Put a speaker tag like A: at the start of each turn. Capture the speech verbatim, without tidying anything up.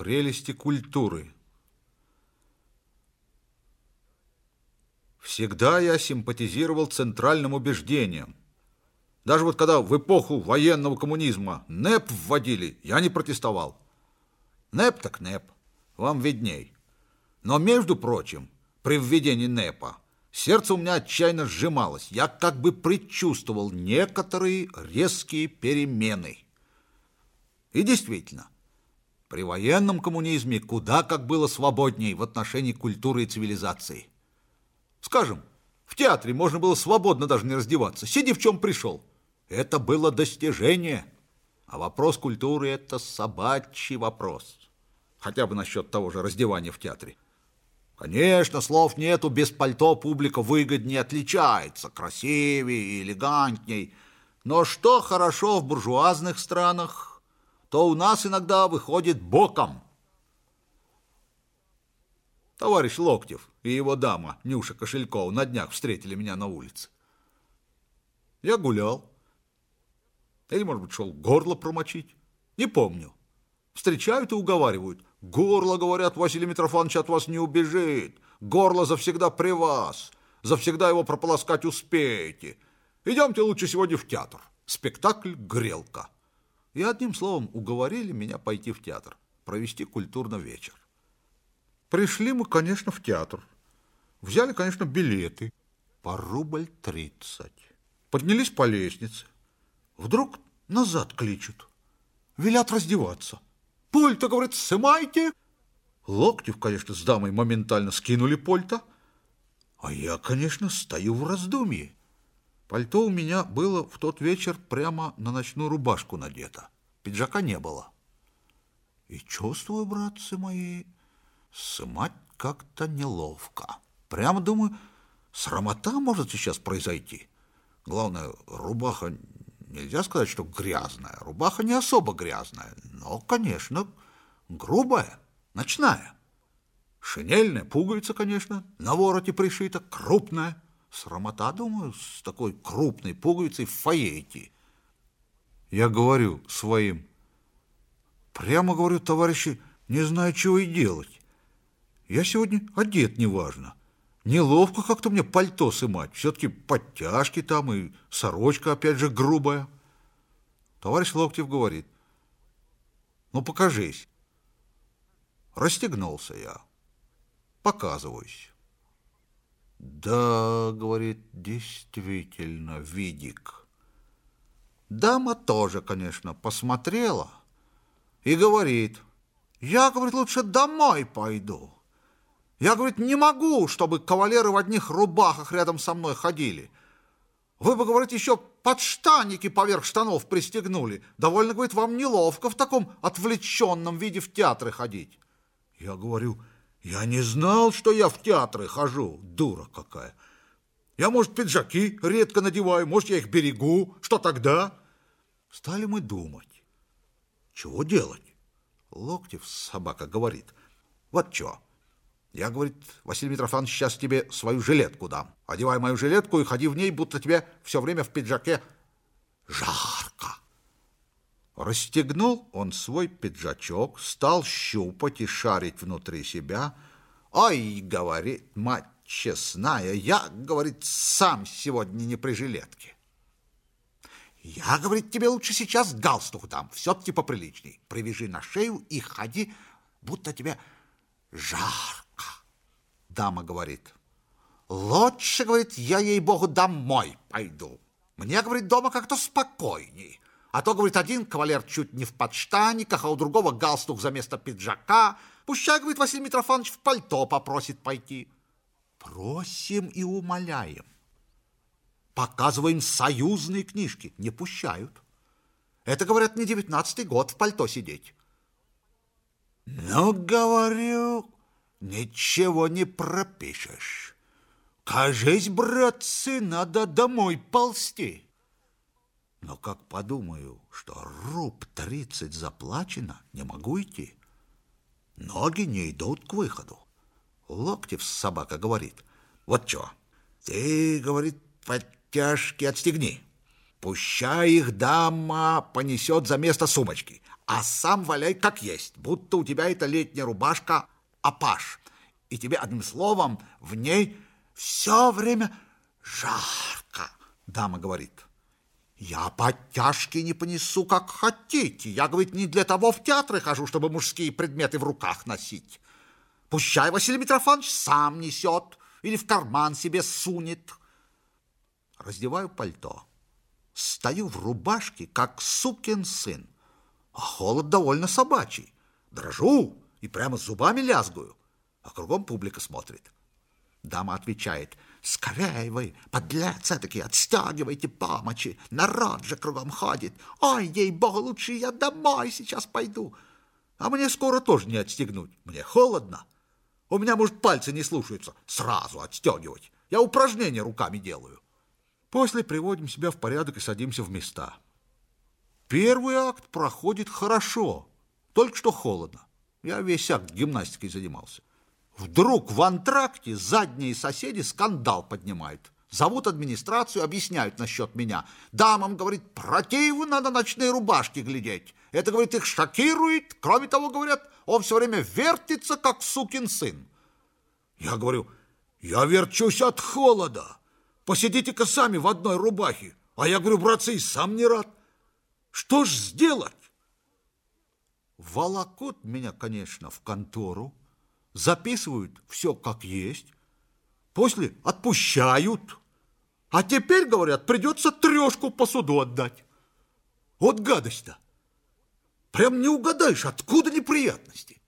A: Прелести культуры. Всегда я симпатизировал центральным убеждениям. Даже вот когда в эпоху военного коммунизма НЭП вводили, я не протестовал. НЭП так НЭП, вам видней. Но, между прочим, при введении НЭПа сердце у меня отчаянно сжималось. Я как бы предчувствовал некоторые резкие перемены. И действительно, при военном коммунизме куда как было свободней в отношении культуры и цивилизации. Скажем, в театре можно было свободно даже не раздеваться. Сиди в чем пришел. Это было достижение. А вопрос культуры – это собачий вопрос. Хотя бы насчет того же раздевания в театре. Конечно, слов нету, без пальто публика выгоднее отличается, красивее и элегантней. Но что хорошо в буржуазных странах, то у нас иногда выходит боком. Товарищ Локтев и его дама Нюша Кошелькова на днях встретили меня на улице. Я гулял. Или, может быть, шел горло промочить. Не помню. Встречают и уговаривают. Горло, говорят, Василий Митрофанович от вас не убежит. Горло завсегда при вас. Завсегда его прополоскать успеете. Идемте лучше сегодня в театр. Спектакль «Грелка». И одним словом уговорили меня пойти в театр, провести культурный вечер. Пришли мы, конечно, в театр. Взяли, конечно, билеты по рубль тридцать. Поднялись по лестнице. Вдруг назад кличут. Велят раздеваться. Пальто, говорят, сымайте. Локтев, конечно, с дамой моментально скинули пальто. А я, конечно, стою в раздумье. Пальто у меня было в тот вечер прямо на ночную рубашку надето. Пиджака не было. И чувствую, братцы мои, сымать как-то неловко. Прямо думаю, срамота может сейчас произойти. Главное, рубаха, нельзя сказать, что грязная. Рубаха не особо грязная, но, конечно, грубая, ночная. Шинельная, пуговица, конечно, на вороте пришита, крупная. Срамота, думаю, с такой крупной пуговицей в фойе идти. Я говорю своим, прямо говорю, товарищи, не знаю, чего и делать. Я сегодня одет неважно. Неловко как-то мне пальто сымать. Все-таки подтяжки там и сорочка, опять же, грубая. Товарищ Локтев говорит, ну, покажись. Расстегнулся я. Показываюсь. Да, говорит, действительно, видик. Дама тоже, конечно, посмотрела и говорит, я, говорит, лучше домой пойду. Я, говорит, не могу, чтобы кавалеры в одних рубахах рядом со мной ходили. Вы бы, говорит, еще подштанники поверх штанов пристегнули. Довольно, говорит, вам неловко в таком отвлеченном виде в театры ходить. Я говорю, я не знал, что я в театры хожу, дура какая. Я, может, пиджаки редко надеваю, может, я их берегу. Что тогда? Стали мы думать. Чего делать? Локтев, собака, говорит, вот что. Я, говорит, Василий Митрофанович, сейчас тебе свою жилетку дам. Одевай мою жилетку и ходи в ней, будто тебе все время в пиджаке жарко. Расстегнул он свой пиджачок, стал щупать и шарить внутри себя. Ой, говорит, мать честная, я, говорит, сам сегодня не при жилетке. Я, говорит, тебе лучше сейчас галстук дам, все-таки поприличней. Привяжи на шею и ходи, будто тебе жарко. Дама говорит, лучше, говорит, я, ей-богу, домой пойду. Мне, говорит, дома как-то спокойней. А то, говорит, один кавалер чуть не в подштаниках, а у другого галстук за место пиджака. Пущай, говорит, Василий Митрофанович в пальто попросит пойти. Просим и умоляем. Показываем союзные книжки. Не пущают. Это, говорят, не девятнадцатый год в пальто сидеть. Ну, говорю, ничего не пропишешь. Кажись, братцы, надо домой ползти. Но как подумаю, что руб тридцать заплачено, не могу идти. Ноги не идут к выходу. Локтев, собака, говорит, вот что, ты, говорит, подтяжки отстегни. Пущай их дама понесет за место сумочки. а сам валяй как есть, будто у тебя эта летняя рубашка апаш. И тебе, одним словом, в ней все время жарко. Дама говорит: я подтяжки не понесу, как хотите. Я, говорит, не для того в театры хожу, чтобы мужские предметы в руках носить. Пущай Василий Митрофанович сам несет или в карман себе сунет. Раздеваю пальто. Стою в рубашке, как сукин сын. А холод довольно собачий. Дрожу и прямо зубами лязгаю. А кругом публика смотрит. Дама отвечает: скорей вы, подлецы такие, отстегивайте помочи. Народ же кругом ходит. Ой, ей-богу, лучше я домой сейчас пойду. А мне скоро тоже не отстегнуть. Мне холодно. У меня, может, пальцы не слушаются. Сразу отстегивать. Я упражнения руками делаю. После приводим себя в порядок и садимся в места. Первый акт проходит хорошо. Только что холодно. Я весь акт гимнастикой занимался. Вдруг в антракте задние соседи скандал поднимают. Зовут администрацию, объясняют насчет меня. Дамам, говорит, противно на ночные рубашки глядеть. Это, говорит, их шокирует. Кроме того, говорят, он все время вертится, как сукин сын. Я говорю: я верчусь от холода. Посидите-ка сами в одной рубахе. А я говорю: братцы, и сам не рад. Что ж сделать? Волокут меня, конечно, в контору. Записывают все как есть. После отпущают. А теперь, говорят, придется трешку по суду отдать. Вот гадость-то. Прям не угадаешь, откуда неприятности.